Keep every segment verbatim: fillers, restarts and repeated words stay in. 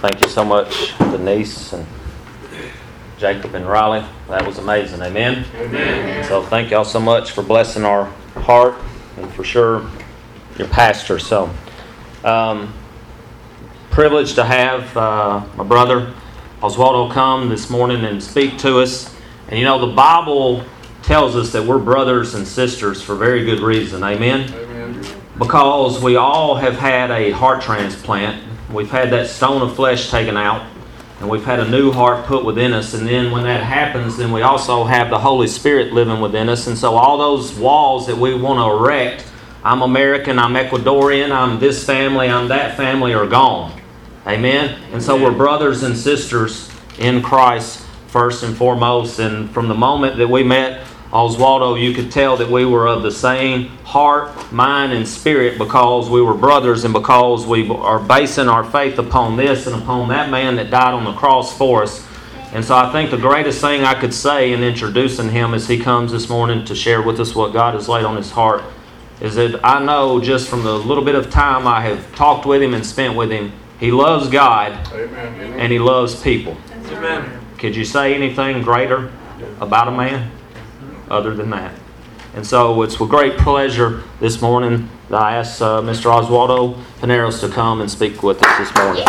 Thank you so much, Denise and Jacob and Riley. That was amazing. Amen? Amen. So thank y'all so much for blessing our heart and for sure your pastor. So, um, privileged to have uh, my brother Oswaldo come this morning and speak to us. And you know, the Bible tells us that we're brothers and sisters for very good reason. Amen? Amen. Because we all have had a heart transplant. We've had that stone of flesh taken out, and we've had a new heart put within us. And then when that happens, then we also have the Holy Spirit living within us. And so all those walls that we want to erect, I'm American, I'm Ecuadorian, I'm this family, I'm that family, are gone. Amen? And so we're brothers and sisters in Christ first and foremost. And from the moment that we met Oswaldo, you could tell that we were of the same heart, mind, and spirit, because we were brothers and because we are basing our faith upon this and upon that man that died on the cross for us. And so I think the greatest thing I could say in introducing him as he comes this morning to share with us what God has laid on his heart is that I know just from the little bit of time I have talked with him and spent with him, he loves God. Amen. And he loves people. Amen. Could you say anything greater about a man other than that? And so it's with great pleasure this morning that I ask uh, Mister Oswaldo Pineros to come and speak with us this morning.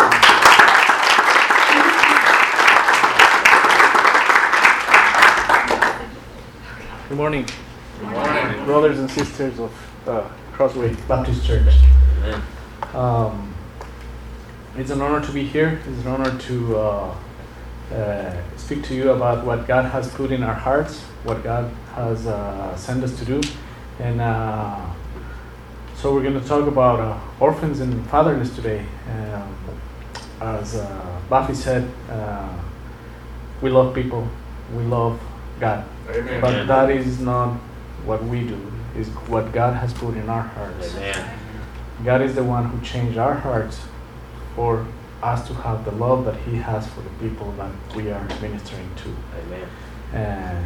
Good morning, Good morning. brothers and sisters of uh, Crossway Baptist Church. Amen. Um, it's an honor to be here. It's an honor to uh, uh, speak to you about what God has put in our hearts, what God has uh, sent us to do. And uh, so we're going to talk about uh, orphans and fatherless today. Um, as uh, Buffy said, uh, we love people, we love God. Amen. But that is not what we do, is what God has put in our hearts. Amen. God is the one who changed our hearts for us to have the love that He has for the people that we are ministering to. Amen. Uh,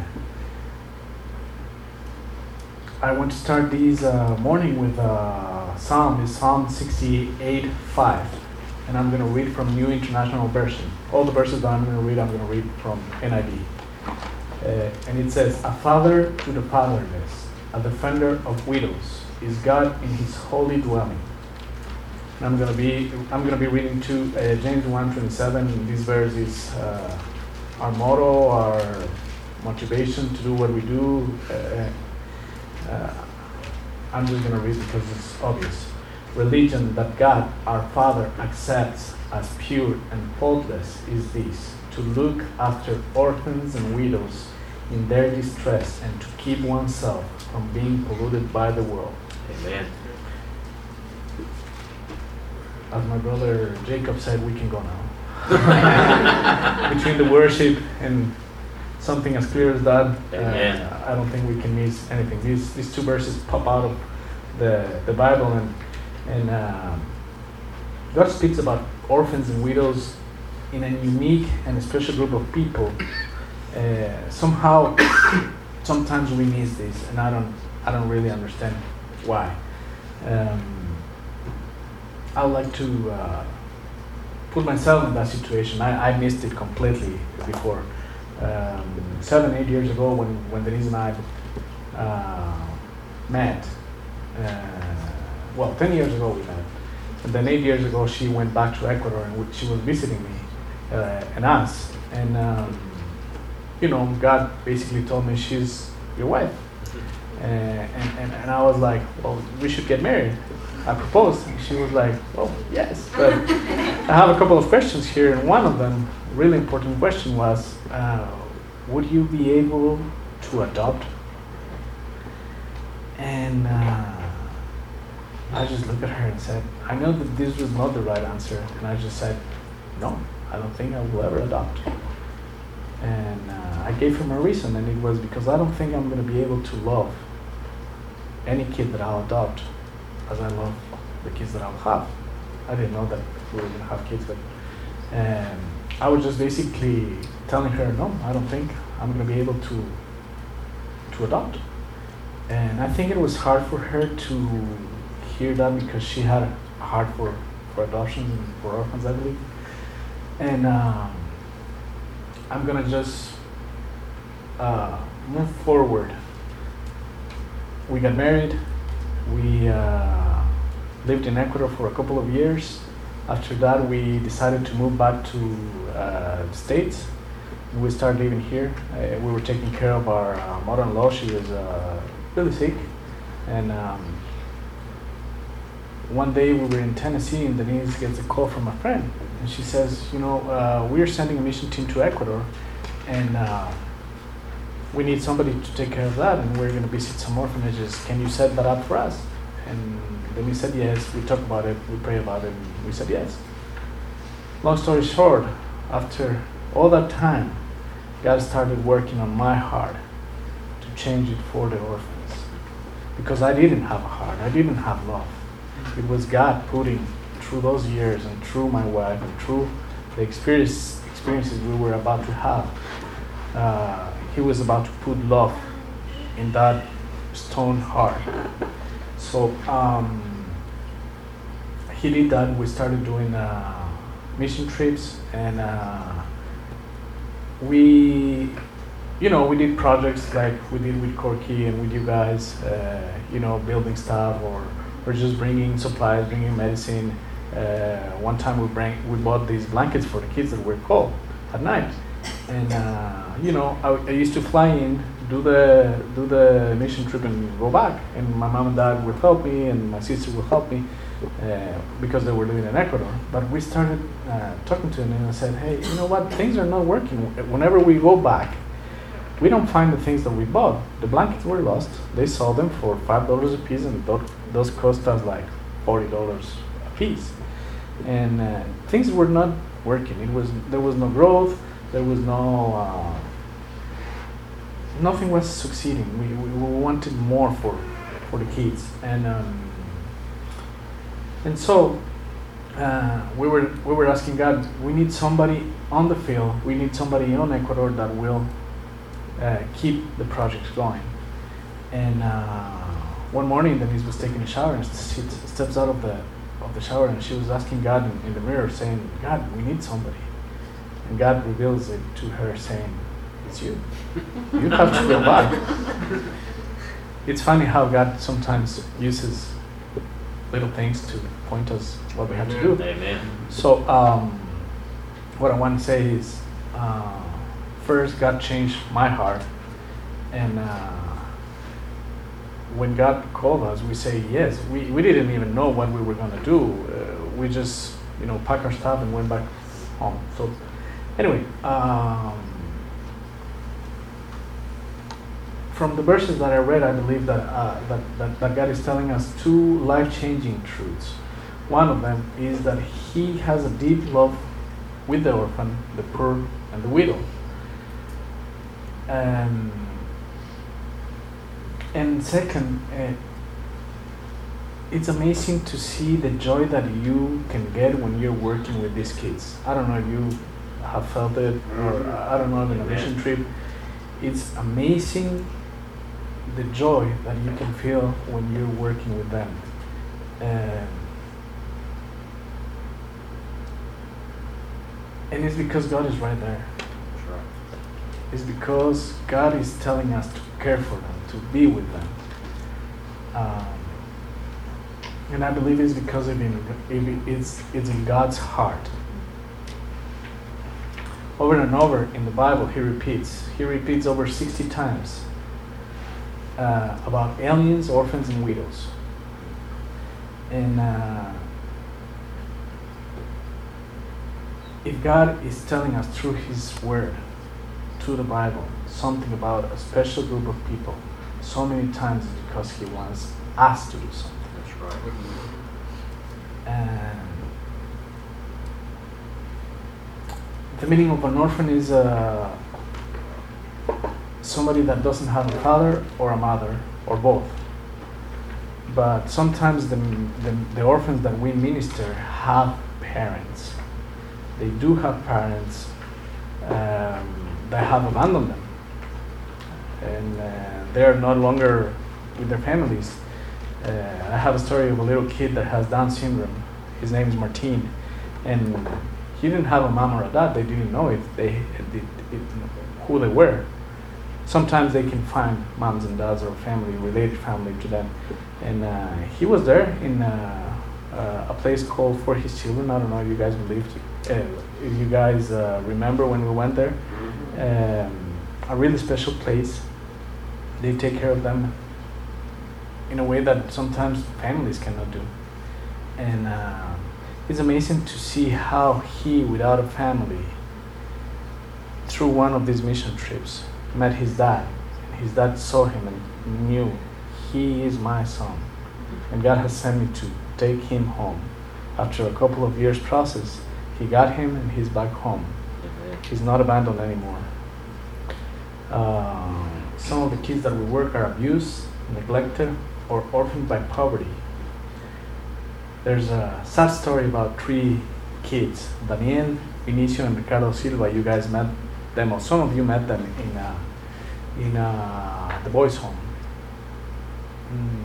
I want to start this uh, morning with a psalm. It's Psalm sixty-eight five. And I'm going to read from New International Version. All the verses that I'm going to read, I'm going to read from N I V. Uh, and it says, "A father to the fatherless, a defender of widows, is God in His holy dwelling." And I'm going to be I'm going to be reading to uh, James one twenty-seven. This verse is uh, our motto, our motivation to do what we do. Uh, uh, I'm just going to read because it's obvious. "Religion that God, our Father, accepts as pure and faultless is this: to look after orphans and widows in their distress and to keep oneself from being polluted by the world." Amen. As my brother Jacob said, we can go now. Between the worship and something as clear as that, Amen. uh, I don't think we can miss anything. These these two verses pop out of the the Bible, and and um, God speaks about orphans and widows in a unique and special group of people. Uh, somehow, sometimes we miss this, and I don't I don't really understand why. Um, I would like to uh, put myself in that situation. I, I missed it completely before. Um, seven, eight years ago, when, when Denise and I uh, met, uh, well, ten years ago we met, and then eight years ago she went back to Ecuador and w- she was visiting me uh, and us. And, um, you know, God basically told me she's your wife. Uh, and, and, and I was like, well, we should get married. I proposed, and she was like, "Oh, yes." But I have a couple of questions here, and one of them, really important question, was, uh, would you be able to adopt? And uh, I just looked at her and said, I know that this was not the right answer, and I just said, no, I don't think I will ever adopt. And uh, I gave her my reason, and it was because I don't think I'm going to be able to love any kid that I'll adopt as I love the kids that I'll have. I didn't know that we were going to have kids, but um, I was just basically telling her, no, I don't think I'm going to be able to to adopt. And I think it was hard for her to hear that because she had a heart for, for adoption and for orphans, I believe. And um, I'm gonna just uh, move forward. We got married. We uh, lived in Ecuador for a couple of years. After that, we decided to move back to uh, the States. We started living here. Uh, we were taking care of our uh, mother-in-law. She was uh, really sick. And um, one day we were in Tennessee, and Denise gets a call from a friend. And she says, you know, uh, we're sending a mission team to Ecuador, and uh, we need somebody to take care of that, and we're going to visit some orphanages. Can you set that up for us? And Denise said yes. We talked about it. We prayed about it. And we said yes. Long story short, after all that time, God started working on my heart to change it for the orphans. Because I didn't have a heart. I didn't have love. It was God putting, through those years and through my wife and through the experience, experiences we were about to have, uh, He was about to put love in that stone heart. So um, He did that. We started doing uh, mission trips, and uh, we, you know, we did projects like we did with Corky and with you guys, uh, you know, building stuff, or or just bringing supplies, bringing medicine. Uh, one time we bring, we bought these blankets for the kids that were cold at night, and uh, you know, I, I used to fly in, do the do the mission trip, and go back. And my mom and dad would help me, and my sister would help me uh, because they were living in Ecuador. But we started uh, talking to them, and I said, "Hey, you know what? Things are not working. Whenever we go back, we don't find the things that we bought. The blankets were lost. They sold them for five dollars a piece, and those those cost us like forty dollars a piece. And uh, things were not working. It was there was no growth. There was no uh, nothing was succeeding. We, we we wanted more for for the kids, and um, and so uh, we were we were asking God. We need somebody on the field. We need somebody in Ecuador that will uh, keep the projects going. And uh, one morning, Denise was taking a shower, and she steps out of the of the shower, and she was asking God in, in the mirror, saying, "God, we need somebody." And God reveals it to her, saying, "It's you. You have to go back." It's funny how God sometimes uses little things to point us what we have to do. Amen. So, um, what I want to say is, uh, first, God changed my heart, and uh, when God called us, we say yes. We we didn't even know what we were going to do. Uh, we just, you know, packed our stuff and went back home. So, anyway, um, from the verses that I read, I believe that, uh, that, that, that God is telling us two life-changing truths. One of them is that He has a deep love with the orphan, the poor, and the widow. Um, and second, uh, it's amazing to see the joy that you can get when you're working with these kids. I don't know if you have felt it, or I don't know, in a mission trip. It's amazing the joy that you can feel when you're working with them. Um, and it's because God is right there. It's because God is telling us to care for them, to be with them. Um, and I believe it's because of in, it's, it's in God's heart. Over and over in the Bible, He repeats. He repeats over sixty times uh, about aliens, orphans, and widows. And uh, if God is telling us through His Word, through the Bible, something about a special group of people, so many times it's because He wants us to do something. That's right. And the meaning of an orphan is uh, somebody that doesn't have a father or a mother, or both. But sometimes the, the, the orphans that we minister have parents. They do have parents um, that have abandoned them. And uh, they are no longer with their families. Uh, I have a story of a little kid that has Down syndrome. His name is Martin. And he didn't have a mom or a dad. They didn't know if they it, it, it, who they were. Sometimes they can find moms and dads or family, related family to them. And uh, he was there in uh, uh, a place called For His Children. I don't know if you guys believed, uh, if you guys uh, remember when we went there. Um, a really special place. They take care of them in a way that sometimes families cannot do. And uh, it's amazing to see how he, without a family, through one of these mission trips, met his dad. And his dad saw him and knew, he is my son. And God has sent me to take him home. After a couple of years process, he got him and he's back home. He's not abandoned anymore. Uh, some of the kids that we work are abused, neglected, or orphaned by poverty. There's a sad story about three kids, Daniel, Vinicio, and Ricardo Silva. You guys met them, or some of you met them in uh, in uh, the boys' home. Mm.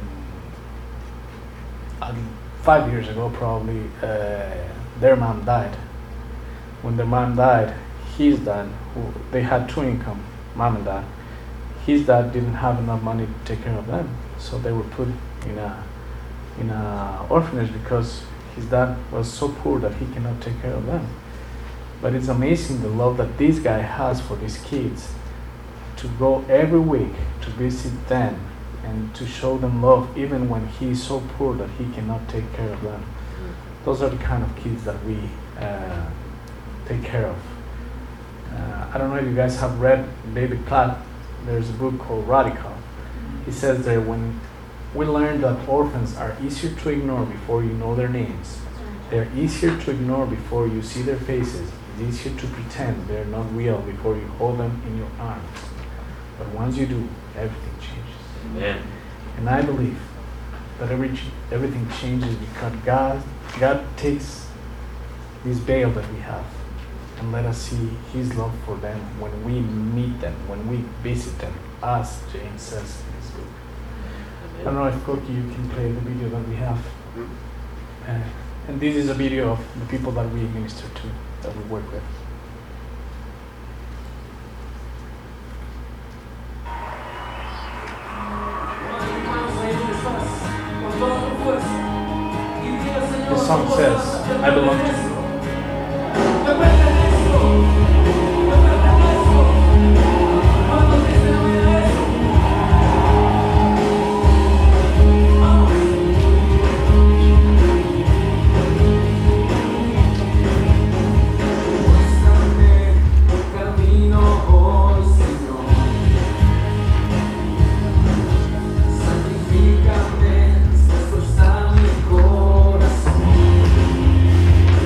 Uh, five years ago, probably, uh, their mom died. When their mom died, his dad, who they had two income, mom and dad, his dad didn't have enough money to take care of them, so they were put in a in a orphanage because his dad was so poor that he cannot take care of them. But it's amazing the love that this guy has for these kids, to go every week to visit them and to show them love even when he is so poor that he cannot take care of them. Those are the kind of kids that we uh, take care of. Uh, I don't know if you guys have read David Platt. There's a book called Radical. He says there, when we learn that orphans are easier to ignore before you know their names, they're easier to ignore before you see their faces, it's easier to pretend they're not real before you hold them in your arms. But once you do, everything changes. Amen. And I believe that every ch- everything changes because God, God takes this veil that we have and let us see His love for them when we meet them, when we visit them, as James says in his book. I don't know if Koki, you can play the video that we have. Uh, and this is a video of the people that we minister to, that we work with. The song says, I belong to you. Santifícame, esfuerza mi corazón.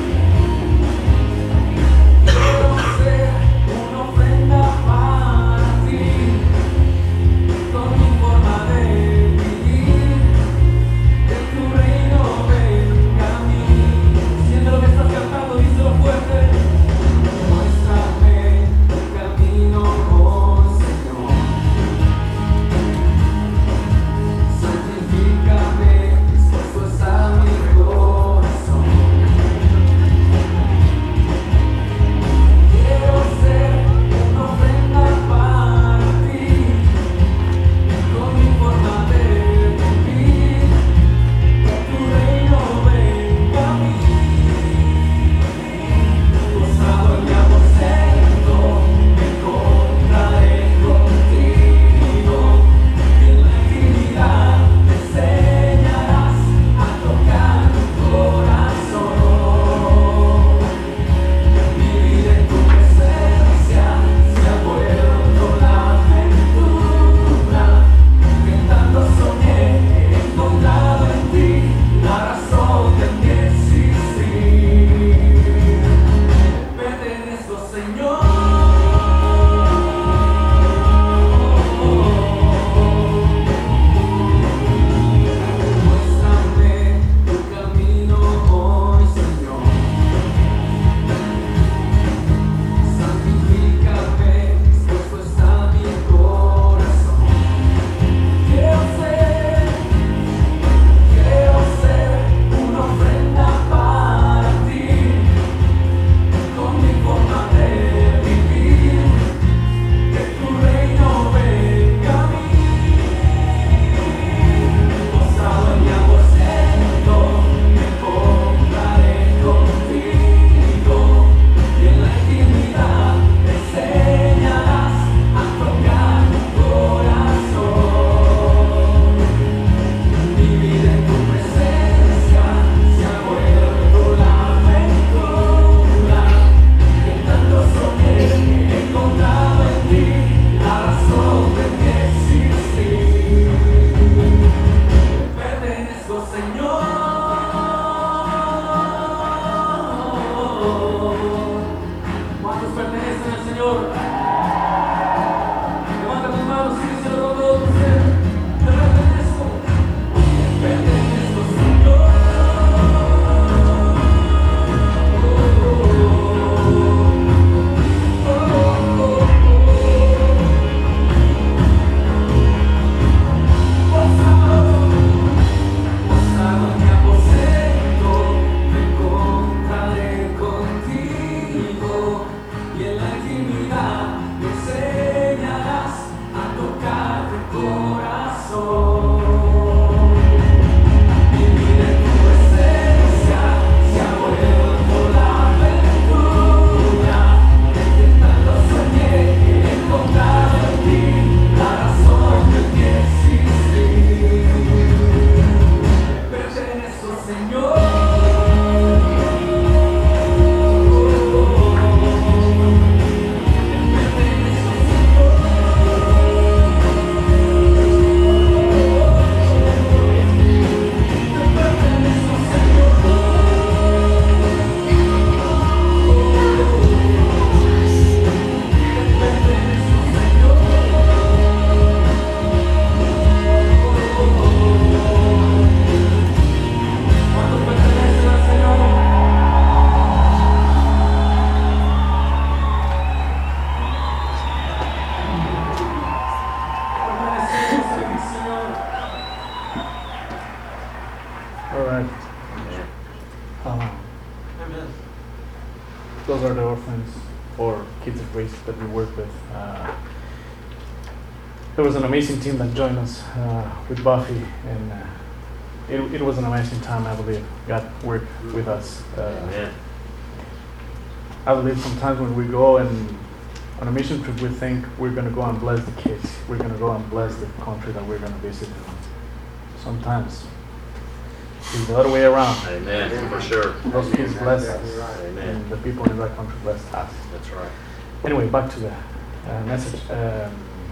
are the orphans or kids at risk that we work with. Uh, there was an amazing team that joined us uh, with Buffy, and uh, it, it was an amazing time, I believe. God worked with us. Uh, Amen. I believe sometimes when we go and on a mission trip, we think we're going to go and bless the kids. We're going to go and bless the country that we're going to visit. Sometimes it's the other way around. Amen. For sure. Those kids bless us, Amen. and the people in that country bless us. That's right. Anyway, back to the uh, message. Um,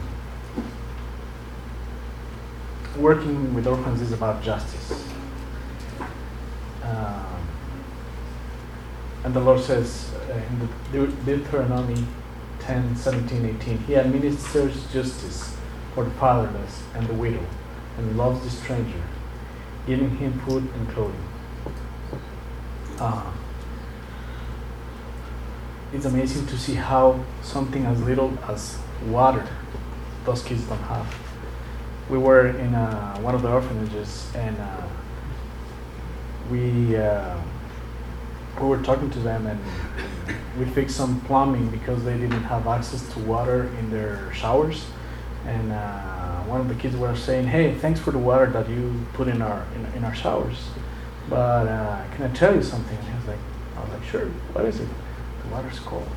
working with orphans is about justice. Um, and the Lord says uh, in the Deut- Deuteronomy ten, seventeen, eighteen, He administers justice for the fatherless and the widow, and loves the stranger, giving him food and clothing. Uh, it's amazing to see how something as little as water those kids don't have. We were in uh, one of the orphanages, and uh, we uh, we were talking to them, and we fixed some plumbing because they didn't have access to water in their showers. And uh, one of the kids were saying, "Hey, thanks for the water that you put in our in, in our showers, but uh, can I tell you something?" And he was like, "I was like, sure. What is it?" "The water's cold."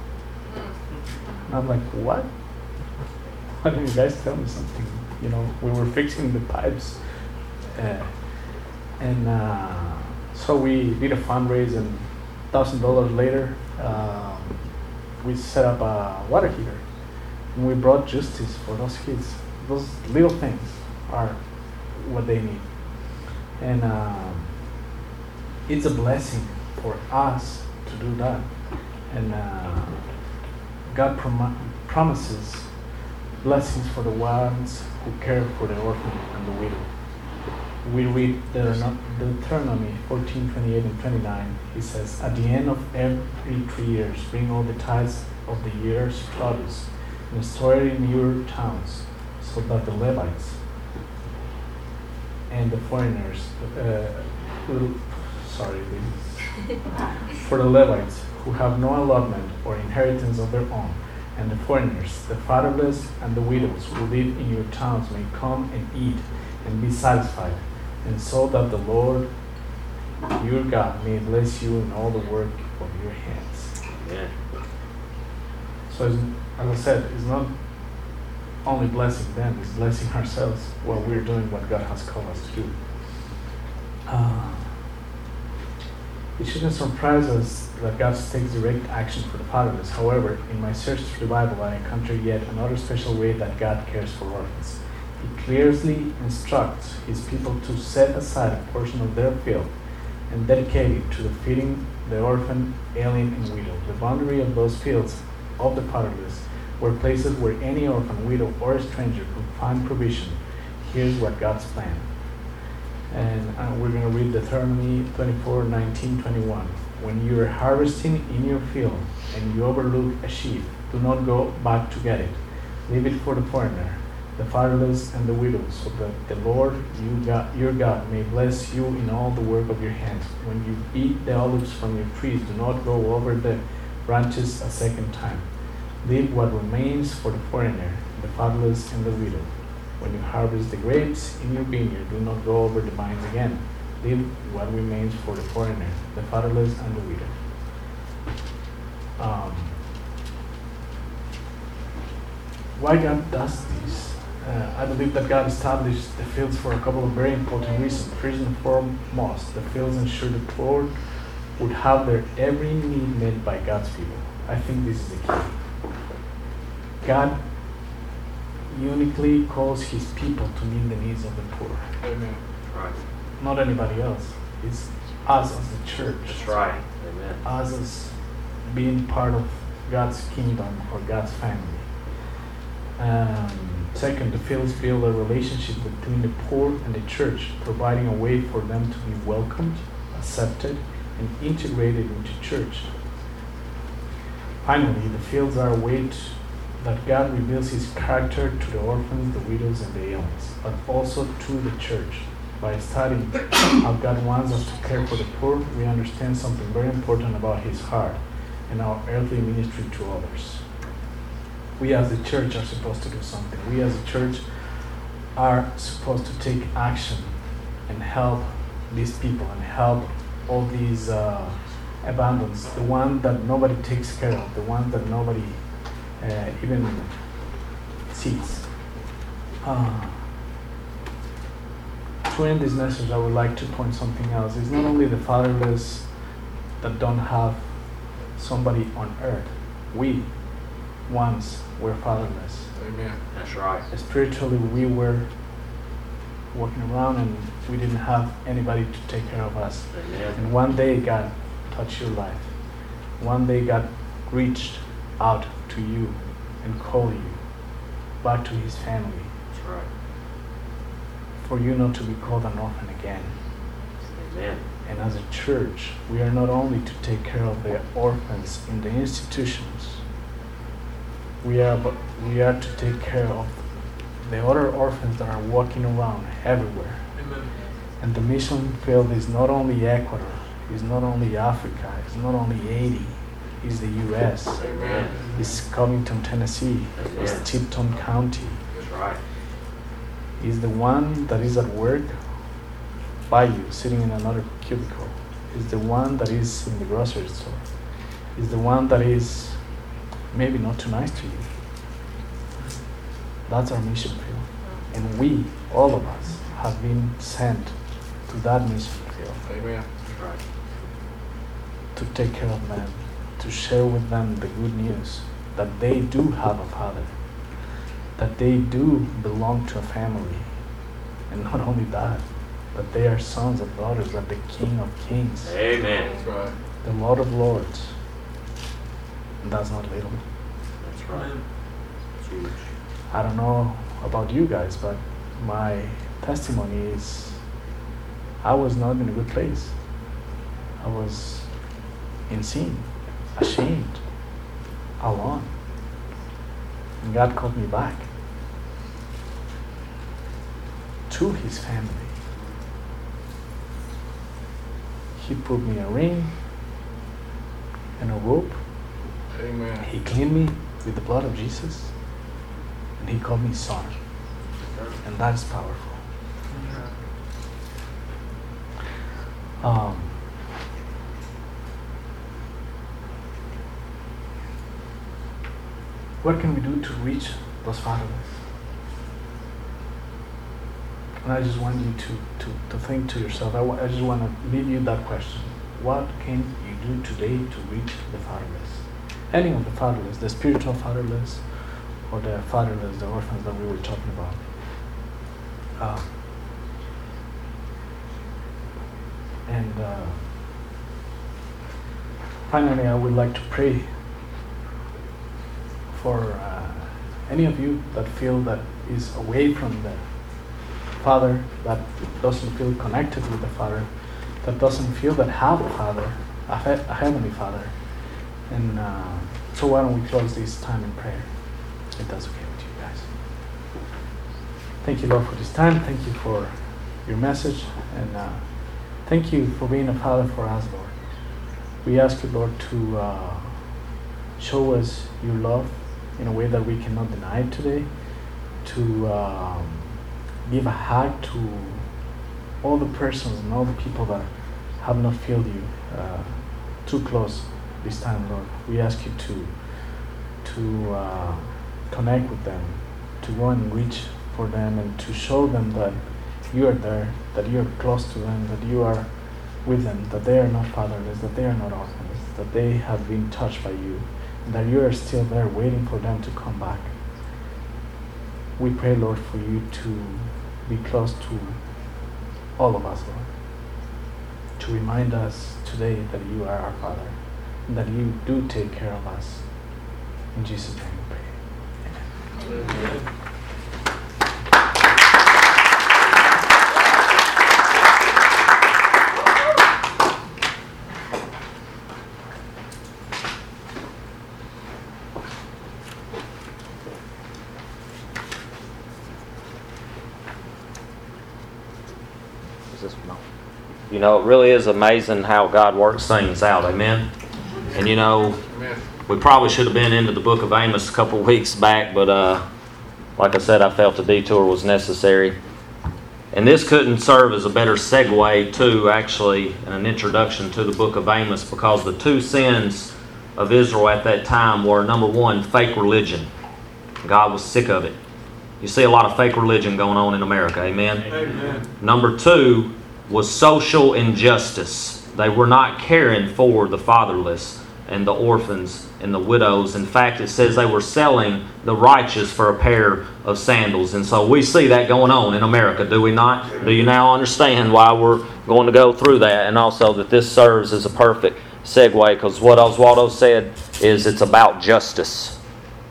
And I'm like, "What? Why don't you guys tell me something?" You know, we were fixing the pipes, uh, and uh, so we did a fundraise, and thousand dollars later, um, we set up a water heater, and we brought justice for those kids. Those little things are what they need, and um, it's a blessing for us to do that. And uh, God prom- promises blessings for the ones who care for the orphan and the widow. We read Deuteronomy fourteen, twenty-eight and twenty-nine. He says, "At the end of every three years, bring all the tithes of the year's produce and store it in your towns, so that the Levites and the foreigners, uh, who, sorry, this, for the Levites who have no allotment or inheritance of their own, and the foreigners, the fatherless, and the widows who live in your towns may come and eat and be satisfied, and so that the Lord your God may bless you in all the work of your hands." Yeah. So, it's, as I said, it's not only blessing them, it's blessing ourselves while we're doing what God has called us to do. Uh, It shouldn't surprise us that God takes direct action for the fatherless. However, in my search through the Bible, I encountered yet another special way that God cares for orphans. He clearly instructs His people to set aside a portion of their field and dedicate it to the feeding the orphan, alien, and widow. The boundary of those fields of the fatherless were places where any orphan, widow, or stranger could find provision. Here's what God's plan. And uh, we're going to read Deuteronomy twenty-four, nineteen, twenty-one. "When you are harvesting in your field and you overlook a sheaf, do not go back to get it. Leave it for the foreigner, the fatherless, and the widow, so that the Lord you God, your God may bless you in all the work of your hands. When you eat the olives from your trees, do not go over the branches a second time. Leave what remains for the foreigner, the fatherless, and the widow. When you harvest the grapes in your vineyard, do not go over the vines again. Leave what remains for the foreigner, the fatherless, and the widow." Um, why God does this? Uh, I believe that God established the fields for a couple of very important reasons. First and foremost, the fields ensure the poor would have their every need met by God's people. I think this is the key. God uniquely calls His people to meet the needs of the poor. Amen. Right. Not anybody else. It's us as the church. That's right. Amen. Us as being part of God's kingdom or God's family. Um, second, the fields build a relationship between the poor and the church, providing a way for them to be welcomed, accepted, and integrated into church. Finally, the fields are a way to that God reveals His character to the orphans, the widows, and the aliens, but also to the church. By studying how God wants us to care for the poor, we understand something very important about His heart. and our earthly ministry to others. We as the church are supposed to do something. We as a church are supposed to take action and help these people and help all these uh, abandons, the one that nobody takes care of, the one that nobody uh, even sees. Uh, to end this message, I would like to point something else. It's not only the fatherless that don't have somebody on earth. We once were fatherless. Amen. That's right. Spiritually, we were walking around and we didn't have anybody to take care of us. Amen. And one day God touched your life. One day God reached out to you and called you back to his family. That's right. For you not to be called an orphan again. Amen. And as a church, we are not only to take care of the orphans in the institutions, we are but we are to take care of the other orphans that are walking around everywhere. Amen. And the mission field is not only Ecuador, it's not only Africa, it's not only Haiti, it's the U S, Amen. it's Covington, Tennessee, it's Amen. Tipton County, That's right. it's the one that is at work by you, sitting in another cubicle, it's the one that is in the grocery store, it's the one that is maybe not too nice to you. That's our mission field. And we, all of us, have been sent to that mission field Amen. That's right. to take care of them, to share with them the good news that they do have a father, that they do belong to a family. And not only that, but they are sons and daughters of the King of Kings, Amen. That's right. the Lord of Lords. And that's not little. That's right. It's huge. I don't know about you guys, but my testimony is I was not in a good place. I was in sin, ashamed, alone. And God called me back to his family. He put me a ring and a rope. Amen. He cleaned me with the blood of Jesus. And he called me son. And that is powerful. Um, what can we do to reach those fatherless? And I just want you to, to, to think to yourself, I, wa- I just want to leave you that question. What can you do today to reach the fatherless? Any of the fatherless, the spiritual fatherless, or the fatherless, the orphans that we were talking about. Uh, and uh, finally, I would like to pray for uh, any of you that feel that is away from the Father, that doesn't feel connected with the Father, that doesn't feel that have a Father, a, he- a Heavenly Father. And uh, so why don't we close this time in prayer, if that's okay with you guys. Thank you, Lord, for this time. Thank you for your message. And uh, thank you for being a Father for us, Lord. We ask you, Lord, to uh, show us your love in a way that we cannot deny today, to um, give a hug to all the persons and all the people that have not felt you uh, too close this time, Lord. We ask you to to uh, connect with them, to go and reach for them, and to show them that you are there, that you are close to them, that you are with them, that they are not fatherless, that they are not orphans, that they have been touched by you, and that you are still there waiting for them to come back. We pray, Lord, for you to be close to all of us, Lord, to remind us today that you are our Father, and that you do take care of us. In Jesus' name we pray. Amen. Amen. Is this no? You know, it really is amazing how God works things out. Amen. And you know, Amen. We probably should have been into the book of Amos a couple weeks back, but uh, like I said, I felt the detour was necessary. And this couldn't serve as a better segue to actually an introduction to the book of Amos, because the two sins of Israel at that time were, number one, fake religion. God was sick of it. You see a lot of fake religion going on in America, amen? Amen. Number two was social injustice. They were not caring for the fatherless and the orphans and the widows. In fact, it says they were selling the righteous for a pair of sandals. And so we see that going on in America, do we not? Do you now understand why we're going to go through that? And also that this serves as a perfect segue, because what Oswaldo said is it's about justice.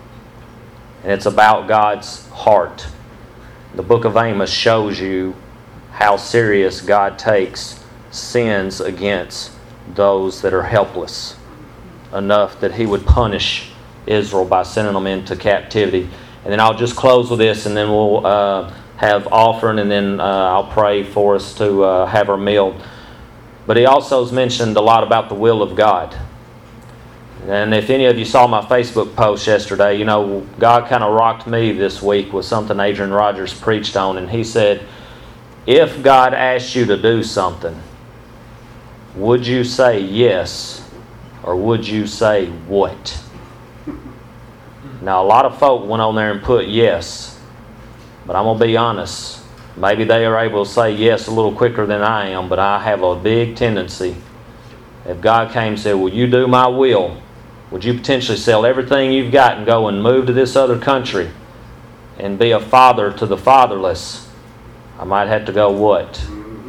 And it's about God's heart. The book of Amos shows you how serious God takes sins against those that are helpless, enough that He would punish Israel by sending them into captivity. And then I'll just close with this, and then we'll uh, have offering, and then uh, I'll pray for us to uh, have our meal. But he also has mentioned a lot about the will of God. And if any of you saw my Facebook post yesterday, you know, God kind of rocked me this week with something Adrian Rogers preached on. And he said, if God asked you to do something, would you say yes, or would you say what? Now, a lot of folk went on there and put yes. But I'm going to be honest. Maybe they are able to say yes a little quicker than I am, but I have a big tendency. If God came and said, will you do my will? Would you potentially sell everything you've got and go and move to this other country and be a father to the fatherless? I might have to go, what?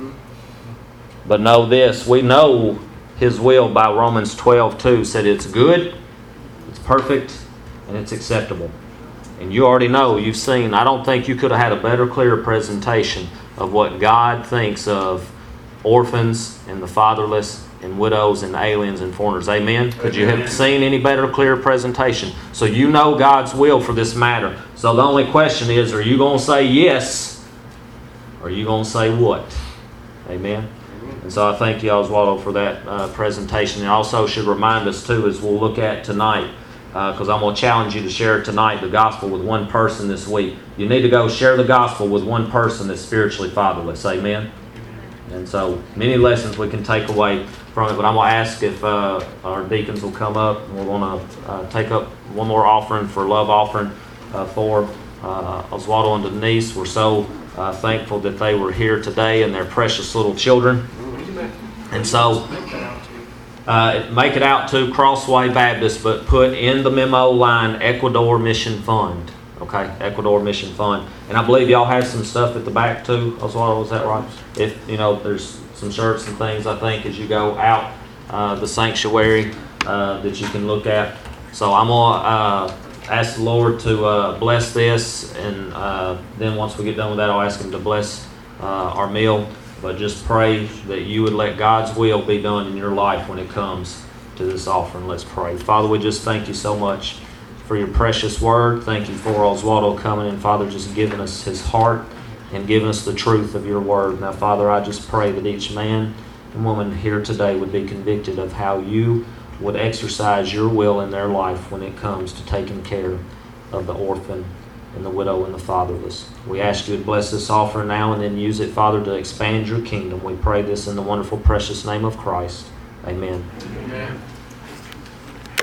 But know this, we know His will by Romans twelve two said it's good, it's perfect, and it's acceptable. And you already know, you've seen, I don't think you could have had a better, clearer presentation of what God thinks of orphans and the fatherless and widows and aliens and foreigners. Amen? Could you have seen any better, clearer presentation? So you know God's will for this matter. So the only question is, are you going to say yes, or are you going to say what? Amen? And so I thank you, Oswaldo, for that uh, presentation. And also should remind us, too, as we'll look at tonight, because uh, I'm going to challenge you to share tonight the gospel with one person this week. You need to go share the gospel with one person that's spiritually fatherless. Amen? And so many lessons we can take away from it. But I'm going to ask if uh, our deacons will come up. And we're going to uh, take up one more offering for love offering uh, for uh, Oswaldo and Denise. We're so uh, thankful that they were here today and their precious little children. And so uh, make it out to Crossway Baptist, but put in the memo line Ecuador Mission Fund. Okay, Ecuador Mission Fund. And I believe y'all have some stuff at the back too, Oswaldo, is that right? If, you know, there's some shirts and things, I think, as you go out uh, the sanctuary uh, that you can look at. So I'm going to uh, ask the Lord to uh, bless this, and uh, then once we get done with that, I'll ask Him to bless uh, our meal. But just pray that you would let God's will be done in your life when it comes to this offering. Let's pray. Father, we just thank you so much for your precious word. Thank you for Oswaldo coming in, Father, just giving us his heart and giving us the truth of your word. Now, Father, I just pray that each man and woman here today would be convicted of how you would exercise your will in their life when it comes to taking care of the orphan and the widow and the fatherless. We ask you to bless this offering now and then use it, Father, to expand your kingdom. We pray this in the wonderful, precious name of Christ. Amen. Amen.